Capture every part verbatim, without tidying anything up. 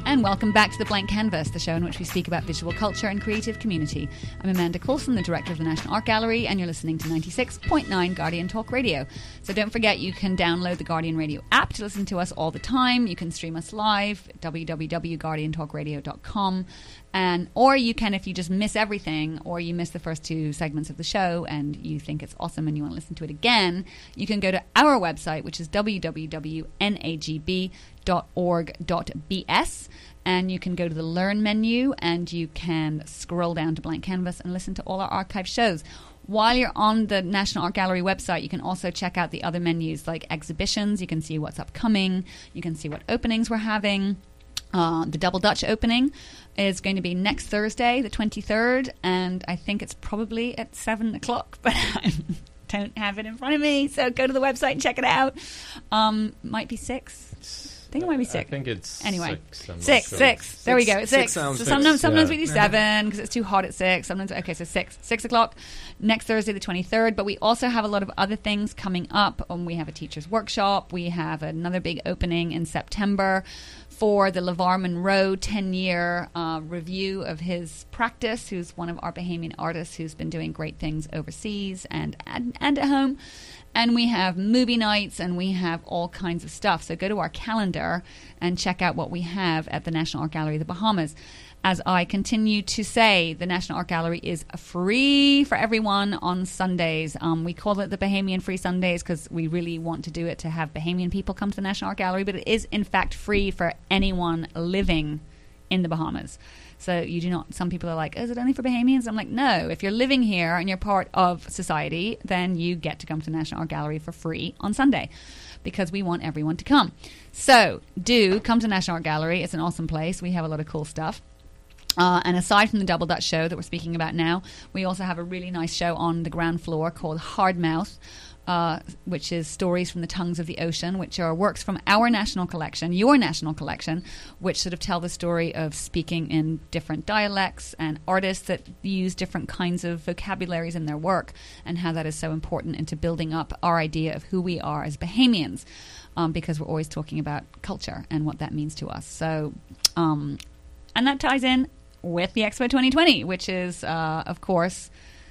And welcome back to The Blank Canvas, the show in which we speak about visual culture and creative community. I'm Amanda Coulson, the director of the National Art Gallery, and you're listening to ninety-six point nine Guardian Talk Radio. So don't forget, you can download the Guardian Radio app to listen to us all the time. You can stream us live at w w w dot guardian talk radio dot com. And, or you can, if you just miss everything, or you miss the first two segments of the show and you think it's awesome and you want to listen to it again, you can go to our website, which is w w w dot nagb dot org dot b s, and you can go to the Learn menu and you can scroll down to Blank Canvas and listen to all our archive shows. While you're on the National Art Gallery website, you can also check out the other menus like exhibitions. You can see what's upcoming. You can see what openings we're having. Uh, the Double Dutch opening is going to be next Thursday, the twenty-third, and I think it's probably at seven o'clock, but I don't have it in front of me, so go to the website and check it out. Um, might be six. I think it might be six. I think it's anyway. six. I'm Six, sure. six. There we go. It's six. Six sounds So good. sometimes, sometimes Yeah. we do seven because it's too hot at six. Sometimes, okay, so six. Six o'clock next Thursday, the twenty-third. But we also have a lot of other things coming up. Um, we have a teacher's workshop. We have another big opening in September for the LeVar Monroe ten-year uh, review of his practice, who's one of our Bahamian artists who's been doing great things overseas and, and, and at home. And we have movie nights and we have all kinds of stuff. So go to our calendar and check out what we have at the National Art Gallery of the Bahamas. As I continue to say, the National Art Gallery is free for everyone on Sundays. Um, we call it the Bahamian Free Sundays because we really want to do it to have Bahamian people come to the National Art Gallery, but it is in fact free for anyone living in the Bahamas. So you do not, some people are like, is it only for Bahamians? I'm like, no, if you're living here and you're part of society, then you get to come to the National Art Gallery for free on Sunday because we want everyone to come. So do come to National Art Gallery. It's an awesome place. We have a lot of cool stuff. Uh, and aside from the Double Dutch show that we're speaking about now, we also have a really nice show on the ground floor called Hardmouth, uh, which is Stories from the Tongues of the Ocean, which are works from our national collection, your national collection, which sort of tell the story of speaking in different dialects and artists that use different kinds of vocabularies in their work and how that is so important into building up our idea of who we are as Bahamians, um, because we're always talking about culture and what that means to us. So, um, and that ties in with the Expo twenty twenty, which is, uh, of course,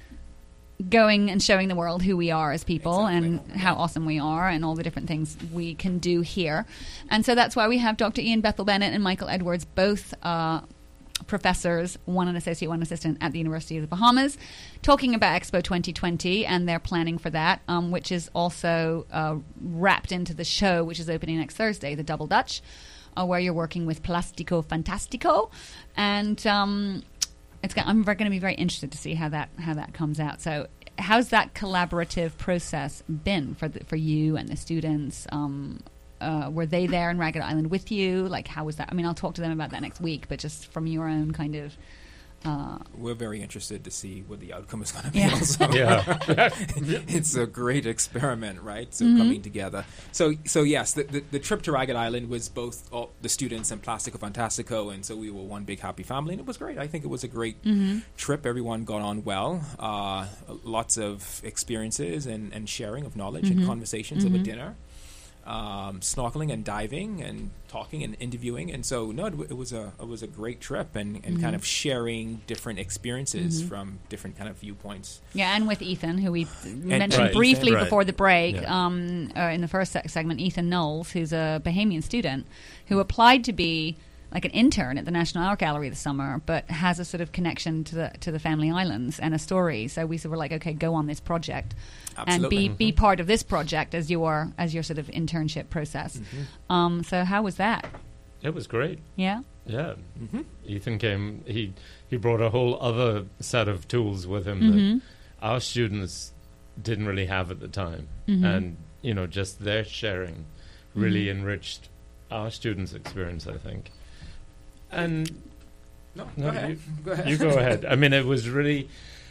going and showing the world who we are as people exactly. and how awesome we are and all the different things we can do here. And so that's why we have Doctor Ian Bethel Bennett and Michael Edwards, both uh, professors, one an associate, one assistant at the University of the Bahamas, talking about Expo twenty twenty and their planning for that, um, which is also uh, wrapped into the show, which is opening next Thursday, the Double Dutch, uh, where you're working with Plastico Fantastico. And um, it's got, I'm going to be very interested to see how that how that comes out. So how's that collaborative process been for the, for you and the students? Um, uh, were they there in Ragged Island with you? Like, how was that? I mean, I'll talk to them about that next week, but just from your own kind of... Uh, We're very interested to see what the outcome is going to be yeah. also. Yeah. It's a great experiment, right? So Mm-hmm. coming together. So so yes, the, the, the trip to Ragged Island was both all the students and Plastico Fantastico, and so we were one big happy family, and it was great. I think it was a great mm-hmm. trip. Everyone got on well. Uh, lots of experiences and, and sharing of knowledge Mm-hmm. and conversations Mm-hmm. over dinner. Um, snorkeling and diving and talking and interviewing, and so no, it, w- it was a it was a great trip, and, and Mm-hmm. kind of sharing different experiences Mm-hmm. from different kind of viewpoints. Yeah, and with Ethan, who we mentioned right. briefly Ethan, right. before the break, Yeah. um, uh, in the first se- segment, Ethan Knowles, who's a Bahamian student who applied to be like an intern at the National Art Gallery this summer, but has a sort of connection to the to the Family Islands and a story. So we sort of were like, okay, go on this project Absolutely. and be be part of this project as your as your sort of internship process. Mm-hmm. Um, so how was that? It was great. Yeah. Yeah. Mm-hmm. Ethan came, he, he brought a whole other set of tools with him Mm-hmm. that our students didn't really have at the time. Mm-hmm. And, you know, just their sharing really Mhm. enriched our students' experience, I think. And No, No, go ahead. you- go ahead. you go ahead. I mean, it was really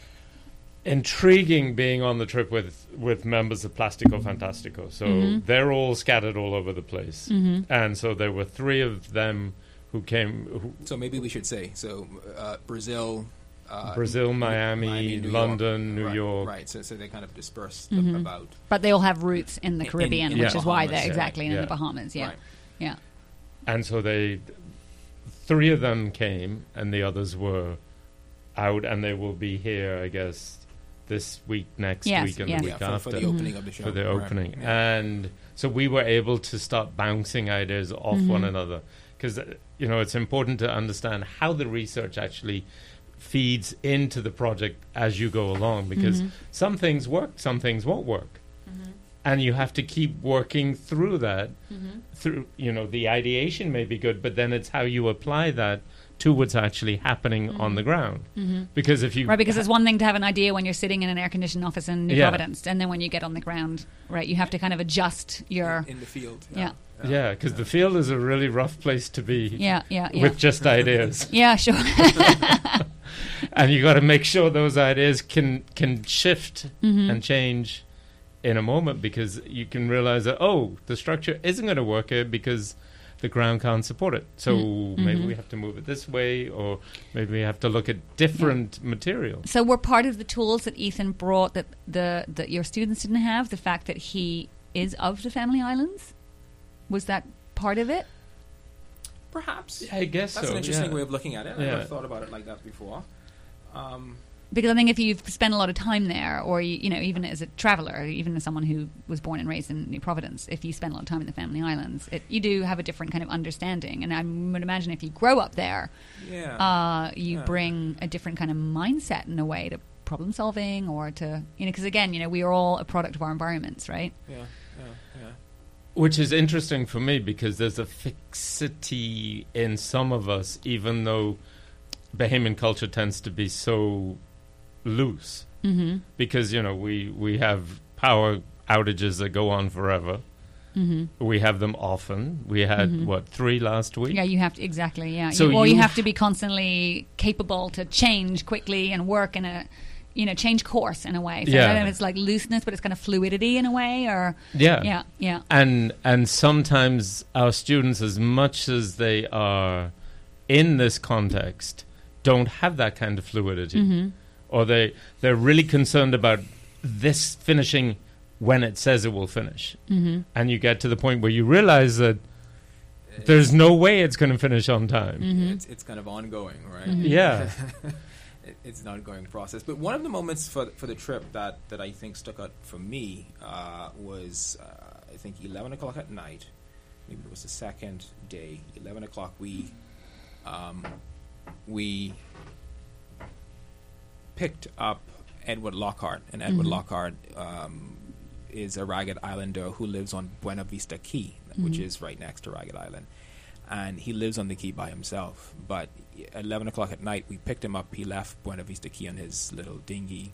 intriguing being on the trip with, with members of Plastico Fantastico. So Mhm. they're all scattered all over the place. Mm-hmm. And so there were three of them who came, who, So maybe we should say so. Uh, Brazil, uh, Brazil, Miami, Miami, New London, York. New right, York. Right. So, so they kind of dispersed Mhm. about. But they all have roots in the In- Caribbean, in which the is why Bahamas, they're yeah. exactly in Yeah. the Bahamas. Yeah. Right. Yeah. And so they, three of them came, and the others were out, and they will be here, I guess, this week, next Yes, week, and yes. the Yeah, week for, after. for the opening of the show. For the Right. opening. Yeah. And so we were able to start bouncing ideas off Mhm. one another. Because, uh, you know, it's important to understand how the research actually feeds into the project as you go along. Because Mhm. some things work, some things won't work. Mhm. And you have to keep working through that. Mhm. Through, you know, the ideation may be good, but then it's how you apply that to what's actually happening on the ground. Mhm. Because if you Right, because it's one thing to have an idea when you're sitting in an air-conditioned office in New Yeah. Providence, and then when you get on the ground, right, you have to kind of adjust your... in the field. Yeah. yeah, because the field is a really rough place to be Yeah, yeah, yeah. with just ideas. Yeah, sure. And you got to make sure those ideas can can shift Mhm. and change in a moment, because you can realize that, oh, the structure isn't going to work here because the ground can't support it. So Mm. maybe Mhm. we have to move it this way, or maybe we have to look at different materials. So were part of the tools that Ethan brought that the that your students didn't have, the fact that he is of the Family Islands? Was that part of it? Perhaps. I guess That's so. an interesting yeah. way of looking at it. I Yeah. never thought about it like that before. Um, Because I think if you've spent a lot of time there, or you, you know, even as a traveller, even as someone who was born and raised in New Providence, if you spend a lot of time in the Family Islands, it, you do have a different kind of understanding. And I would imagine if you grow up there, yeah. uh, you Yeah. bring a different kind of mindset in a way to problem solving, or to, you know, because again, you know, we are all a product of our environments, right? yeah. Yeah. Yeah. Which is interesting for me, because there's a fixity in some of us, even though Bahamian culture tends to be so loose. Mm-hmm. Because, you know, we, we have power outages that go on forever. Mm-hmm. We have them often. We had, Mhm. what, three last week? Yeah, you have to, exactly, yeah. So you, well, you you- have to be constantly capable to change quickly and work in a, you know, change course in a way. So I Yeah. don't know if it's like looseness, but it's kind of fluidity in a way, or, Yeah. yeah, yeah. And and sometimes our students, as much as they are in this context, don't have that kind of fluidity. Mm-hmm. Or they, they're really concerned about this finishing when it says it will finish. Mm-hmm. And you get to the point where you realize that there's no way it's going to finish on time. Mm-hmm. It's it's kind of ongoing, right? Mhm. Yeah. It, it's an ongoing process. But one of the moments for for the trip that, that I think stuck out for me uh, was uh, I think eleven o'clock at night. Maybe it was the second day. Eleven o'clock. We um, we picked up Edward Lockhart, and Edward Mhm. Lockhart um, is a Ragged Islander who lives on Buena Vista Key, which Mhm. is right next to Ragged Island. And he lives on the key by himself. But at eleven o'clock at night, we picked him up. He left Buena Vista Key on his little dinghy.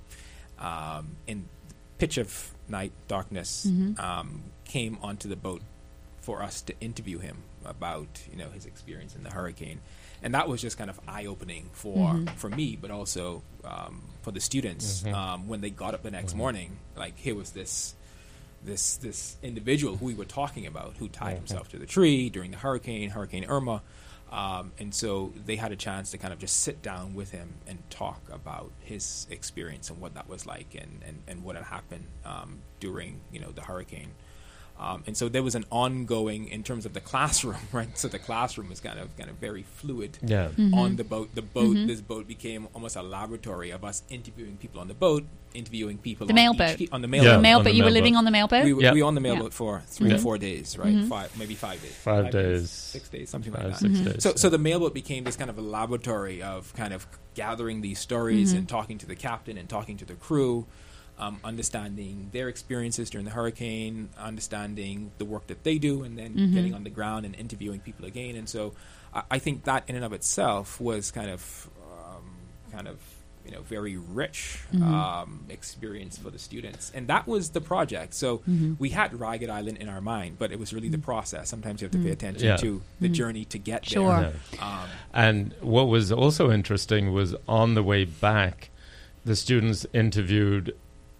Um, in pitch of night, darkness, Mhm. um, came onto the boat for us to interview him about, you know, his experience in the hurricane. And that was just kind of eye-opening for, Mhm. for me, but also um, for the students. Mhm. Um, when they got up the next Mhm. morning, like, here was this this this individual who we were talking about, who tied Mhm. himself to the tree during the hurricane, Hurricane Irma. Um, and so they had a chance to kind of just sit down with him and talk about his experience and what that was like, and, and, and what had happened um, during, you know, the hurricane. Um, and so there was an ongoing, in terms of the classroom, right? So the classroom was kind of kind of very fluid Yeah. Mhm. on the boat. The boat, Mhm. this boat became almost a laboratory of us interviewing people on the boat, interviewing people The on mail each boat. key- on the Yeah. mail The boat. mail on boat, the you were mail living boat. on the mail boat? We, were- Yeah. we were on the mail Yeah. boat for three or Mhm. four days, right? Mhm. Five, maybe five days. Five days. six days, something Five, like that. six Mhm. days. So, yeah. so the mailboat became this kind of a laboratory of kind of gathering these stories Mhm. and talking to the captain and talking to the crew, um, understanding their experiences during the hurricane, understanding the work that they do, and then Mhm. getting on the ground and interviewing people again. And so, I, I think that in and of itself was kind of, um, kind of, you know, very rich Mhm. um, experience for the students. And that was the project. So Mhm. we had Ragged Island in our mind, but it was really the process. Sometimes you have to pay Mm. attention Yeah. to the Mm. journey to get Sure. there. Yeah. Um, And what was also interesting was on the way back, the students interviewed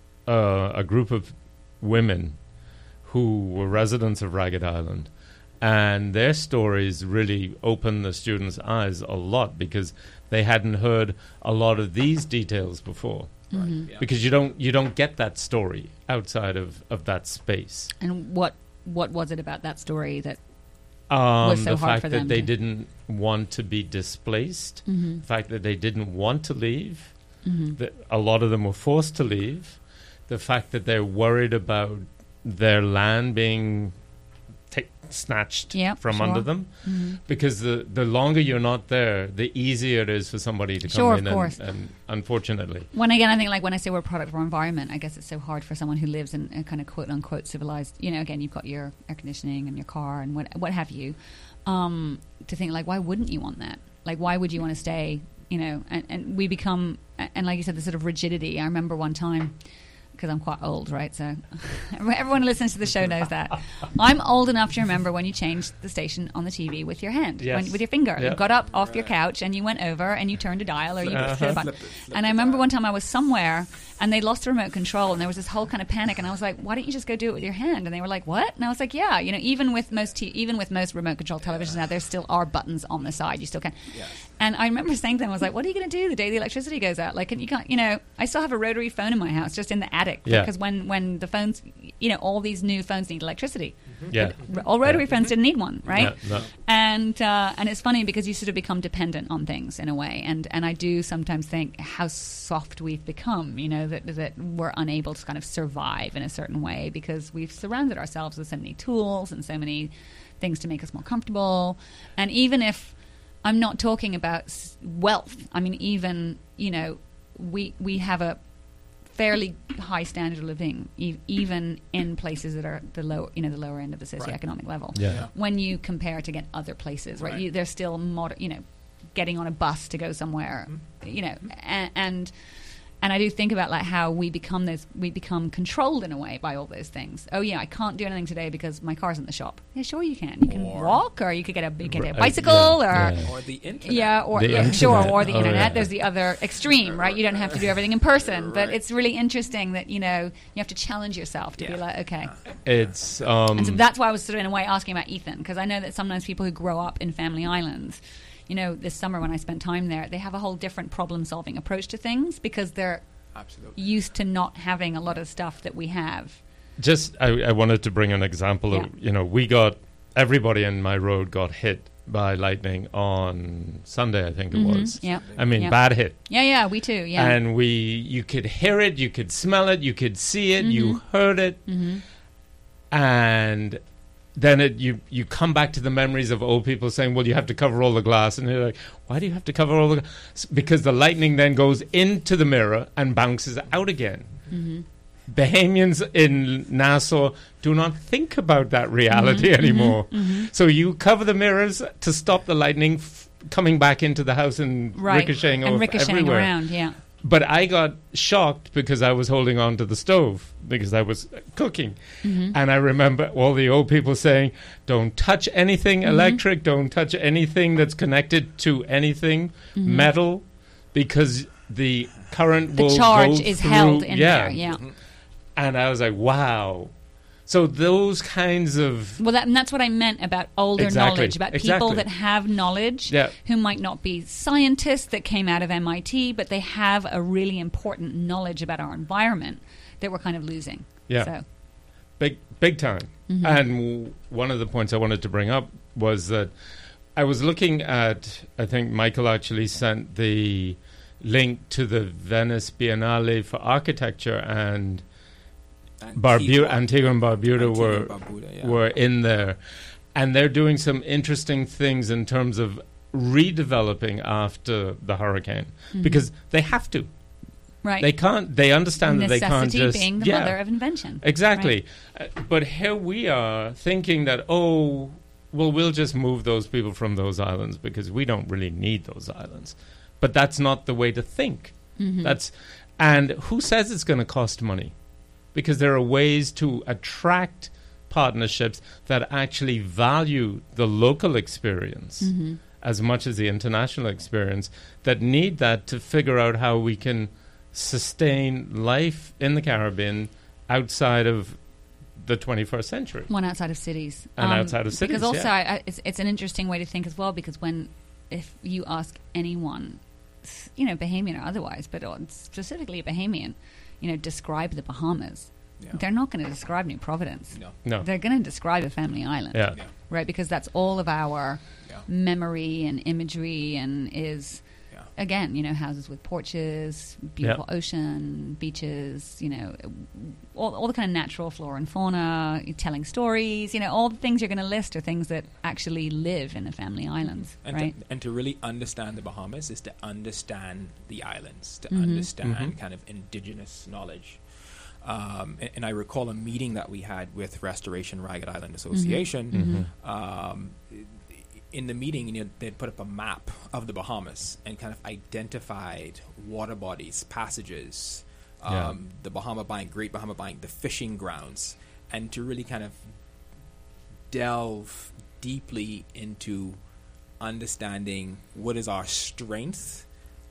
uh, a group of women who were residents of Ragged Island. And their stories really opened the students' eyes a lot, because they hadn't heard a lot of these details before. right, Mhm. yeah. Because you don't you don't get that story outside of, of that space. And what what was it about that story that Um, was so the hard fact for that them they to- didn't want to be displaced, Mm-hmm. the fact that they didn't want to leave, Mm-hmm. that a lot of them were forced to leave, the fact that they're worried about their land being ta- snatched Yep, from sure. under them, Mm-hmm. because the, the longer you're not there, the easier it is for somebody to come Sure, in of course. and, and unfortunately. When again, I think like when I say we're a product of our environment, I guess it's so hard for someone who lives in a kind of quote unquote civilized. You know, again, you've got your air conditioning and your car and what what have you, um, to think like, why wouldn't you want that? Like, why would you want to stay? You know, and, and we become, and like you said, the sort of rigidity. I remember one time, because I'm quite old, right? So everyone who listens to the show knows that. I'm old enough to remember when you changed the station on the T V with your hand, Yes. when, with your finger. Yeah. You got up off your Right. couch and you went over and you turned a dial or you Uh-huh. hit a button. Flip it, flip And I the remember dial. one time I was somewhere and they lost the remote control and there was this whole kind of panic and I was like, why don't you just go do it with your hand? And they were like, what? And I was like, yeah, you know, even with most t- even with most remote control televisions now, there still are buttons on the side. You still can. Yes. And I remember saying to them, I was like, what are you going to do the day the electricity goes out? Like, and you can't, you know, I still have a rotary phone in my house, just in the attic. Yeah. Because when, when the phones, you know, all these new phones need electricity. Yeah. R- All rotary Yeah. phones didn't need one, right? Yeah, no. And uh, and it's funny because you sort of become dependent on things in a way, and and I do sometimes think how soft we've become. You know that that we're unable to kind of survive in a certain way because we've surrounded ourselves with so many tools and so many things to make us more comfortable. And even if I'm not talking about s- wealth, I mean even you know we we have a fairly high standard of living, e- even in places that are the low, you know, the lower end of the socioeconomic level. Yeah. When you compare to get other places, right? Right. You, they're still moder- you know, getting on a bus to go somewhere, you know, and, and and I do think about like how we become those, we become controlled in a way by all those things. Oh yeah, I can't do anything today because my car's in the shop. Yeah, sure you can. You can Or- walk, or you could get a, you could get a Right, bicycle, yeah, or. yeah. Or the internet. Yeah, or The yeah, sure, internet. or the Oh, internet. yeah. There's the other extreme, right? You don't have to do everything in person, but Right. it's really interesting that you know you have to challenge yourself to be Yeah. like, okay. It's um, And so that's why I was sort of in a way asking about Ethan, because I know that sometimes people who grow up in family islands, you know, this summer when I spent time there, they have a whole different problem-solving approach to things because they're Absolutely. used to not having a lot of stuff that we have. just I, I wanted to bring an example Yeah. of, you know, we got everybody in my road got hit by lightning on Sunday, I think it Mhm. was. Yeah, I mean, Yeah. bad hit. yeah, yeah. We too. Yeah. And we, you could hear it, you could smell it, you could see it, you Mhm. heard it, hmm and then it, you you come back to the memories of old people saying, "Well, you have to cover all the glass," and you're like, "Why do you have to cover all the glass?" Because the lightning then goes into the mirror and bounces out again. hmm Bahamians in Nassau do not think about that reality Mhm, anymore. mhm, mhm. So you cover the mirrors to stop the lightning f- coming back into the house and Right. ricocheting and off ricocheting everywhere. around. Yeah. But I got shocked because I was holding on to the stove because I was cooking. hmm And I remember all the old people saying, don't touch anything Mhm. electric, don't touch anything that's connected to anything Mhm. metal, because the current The will charge go is through- held in yeah. there. Yeah. And I was like, wow. So those kinds of Well, that, and that's what I meant about older Exactly, knowledge, about people exactly. that have knowledge, Yeah. who might not be scientists that came out of M I T, but they have a really important knowledge about our environment that we're kind of losing. Yeah. So, big big time. mhm. And w- one of the points I wanted to bring up was that I was looking at, I think Michael actually sent the link to the Venice Biennale for Architecture, and Barbuda, Antigua and Barbuda Antigua were and Barbuda, yeah. were in there, and they're doing some interesting things in terms of redeveloping after the hurricane Mhm. because they have to. right. They can't. They understand that they can't Necessity just being the yeah. mother of invention. Exactly. Uh, but here we are thinking that, oh, well, we'll just move those people from those islands because we don't really need those islands. But that's not the way to think. Mhm. That's and who says it's going to cost money? Because there are ways to attract partnerships that actually value the local experience Mhm. as much as the international experience, that need that to figure out how we can sustain life in the Caribbean outside of the twenty-first century. One outside of cities. And outside of cities, Because also, yeah. I, I, it's, it's an interesting way to think as well, because when, if you ask anyone, you know, Bahamian or otherwise, but on- specifically a Bahamian, you know, describe the Bahamas. Yeah. they're not going to describe New Providence. No. No. They're going to describe a family island. Yeah. Yeah. Right, because that's all of our Yeah. memory and imagery, and is Yeah. again, you know, houses with porches, beautiful ocean, beaches, you know, all, all the kind of natural flora and fauna, telling stories, you know, all the things you're going to list are things that actually live in the family islands, And, right? to, and to really understand the Bahamas is to understand the islands, to Mhm. understand Mhm. kind of indigenous knowledge. Um, and, and I recall a meeting that we had with Restoration Ragged Island Association. Mhm. Um, in the meeting, you know, they'd put up a map of the Bahamas and kind of identified water bodies, passages, um, Yeah. the Bahama Bank, Great Bahama Bank, the fishing grounds, and to really kind of delve deeply into understanding what is our strength,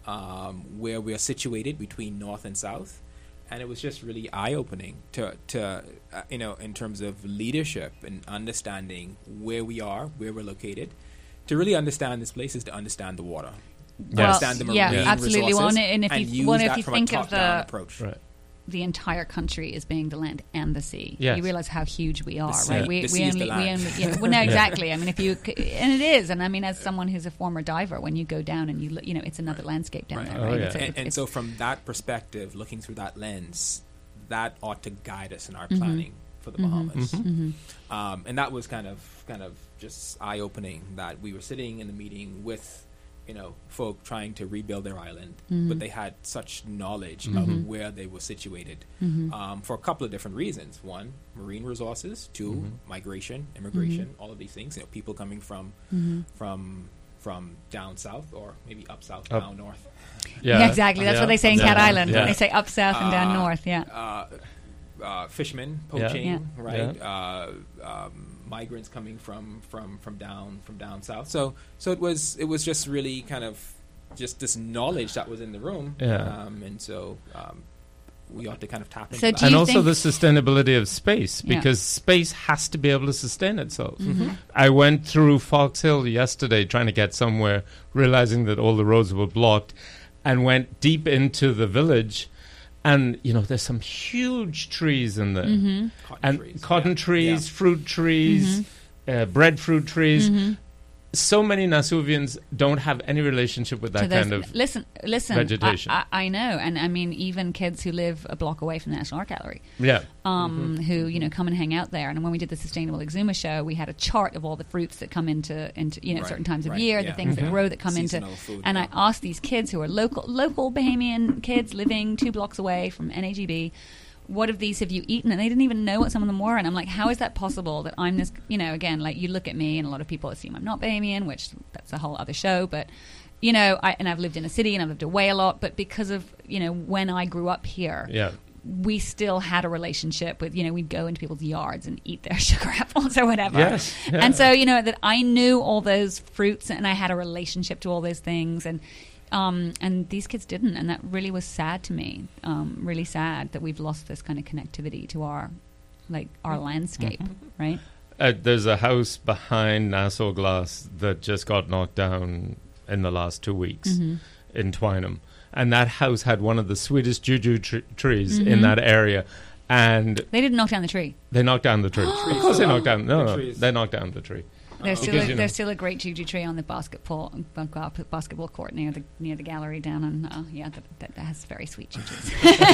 um, where we are situated between north and south. And it was just really eye-opening to, to uh, you know, in terms of leadership and understanding where we are, where we're located. To really understand this place is to understand the water, Well, understand the marine yeah, absolutely. Well, resources, and- and if you- use well, if that you from think a of top-down the- approach. Right. The entire country is being the land and the sea. Yes. You realize how huge we are, sea- right? the We, sea we is the only, we land. only, yeah, well, no, exactly. I mean, if you, c- and it is, and I mean, as someone who's a former diver, when you go down and you look, you know, it's another Right. landscape down Right. there, Oh, right? yeah. It's a- And, and it's- so from that perspective, looking through that lens, that ought to guide us in our Mhm. planning for the Mhm. Bahamas. Mhm. Mhm. Um, and that was kind of kind of just eye-opening that we were sitting in the meeting with, you know, folk trying to rebuild their island, Mhm. but they had such knowledge Mhm. of where they were situated Mhm. um, for a couple of different reasons. One, marine resources. Two, Mhm. migration, immigration, all of these things. You know, people coming from Mhm. from from down south or maybe up south, Up. down north. Yeah, exactly. That's Yeah. what they say in Yeah. Cat Island. Yeah. They say up south and down Uh, north. Yeah. uh, uh, fishermen Yeah. poaching, Yeah. right? Uh, um, migrants coming from, from, from down from down south. So so it was it was just really kind of just this knowledge that was in the room. Yeah. Um, and so um, we ought to kind of tap into So that. do And you also think- the sustainability of space, Yeah. because space has to be able to sustain itself. Mhm. I went through Fox Hill yesterday trying to get somewhere, realizing that all the roads were blocked, and went deep into the village. And, you know, there's some huge trees in there. Mhm. Cotton And trees. cotton Yeah. trees, Yeah. fruit trees, uh, breadfruit trees. Mhm. So many Nasuvians don't have any relationship with To that those- kind of... listen, listen. vegetation. I, I, I know, and I mean, even kids who live a block away from the National Art Gallery, Yeah. um, Mm-hmm. who you know come and hang out there. And when we did the Sustainable Exuma show, we had a chart of all the fruits that come into into you know Right, certain times of right, year, yeah. the things that Mhm. grow that come Seasonal into. food, and yeah. I asked these kids who are local local Bahamian kids living two blocks away from N A G B. What of these have you eaten? And they didn't even know what some of them were. And I'm like, how is that possible that I'm this, you know, again, like you look at me and a lot of people assume I'm not Bahamian, which that's a whole other show. But, you know, I, and I've lived in a city and I've lived away a lot. But because of, you know, when I grew up here, Yeah. we still had a relationship with, you know, we'd go into people's yards and eat their sugar apples or whatever. Yes, yeah. And so, you know, that I knew all those fruits and I had a relationship to all those things. And, Um, and these kids didn't, and that really was sad to me. Um, really sad that we've lost this kind of connectivity to our, like our landscape, right? Uh, there's a house behind Nassau Glass that just got knocked down in the last two weeks Mm-hmm. in Twynham, and that house had one of the sweetest juju tr- trees Mhm. in that area, and They didn't knock down the tree. they knocked down the tree. of course, they knocked down. No, The no, trees. they knocked down the tree. There's still Because, a, you know- there's still a great juju tree on the basketball basketball court near the near the gallery down on uh, yeah that, that, that has very sweet jujus.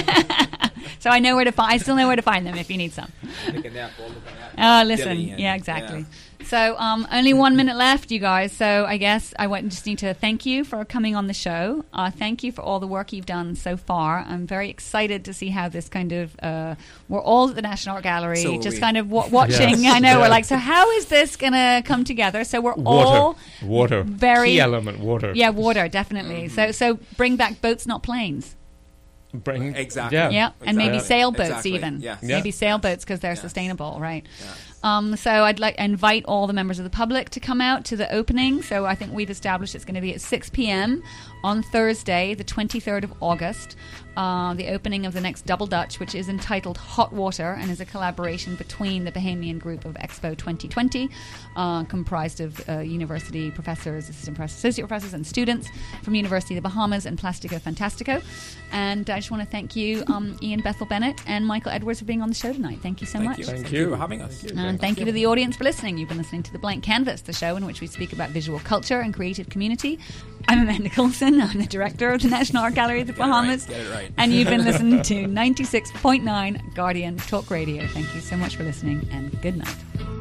So I know where to find. I still know where to find them if you need some. Looking at all looking at Oh, listen. Dilly and- Yeah, exactly. So, um, only one minute left, you guys. So, I guess I want, just need to thank you for coming on the show. Uh, thank you for all the work you've done so far. I'm very excited to see how this kind of. Uh, we're all at the National Art Gallery, So are just we. kind of wa- watching. Yes, I know yeah. we're like, so how is this going to come together? So we're Water, all water, very- key element, water. yeah, water definitely. So, so bring back boats, not planes. Bring Exactly. Yeah. Yeah, and maybe Exactly. sailboats Exactly. even. Yes. Yeah. Maybe sailboats because they're Yes. sustainable, right? Yeah. Um, so I'd like invite all the members of the public to come out to the opening. So I think we've established it's going to be at six p.m. on Thursday, the twenty-third of August. Uh, the opening of the next Double Dutch, which is entitled Hot Water and is a collaboration between the Bahamian group of Expo twenty twenty, uh, comprised of uh, university professors, assistant professors, associate professors, and students from University of the Bahamas and Plastico Fantastico. And I just want to thank you, um, Ian Bethel Bennett and Michael Edwards, for being on the show tonight. Thank you so Thank much. you. Thank Thank you. you for having us. Thank you. And thank you to the audience for listening. You've been listening to The Blank Canvas, the show in which we speak about visual culture and creative community. I'm Amanda Coulson. I'm the director of the National Art Gallery of the Get it Bahamas. right, get it right. And you've been listening to ninety-six point nine Guardian Talk Radio. Thank you so much for listening, and good night.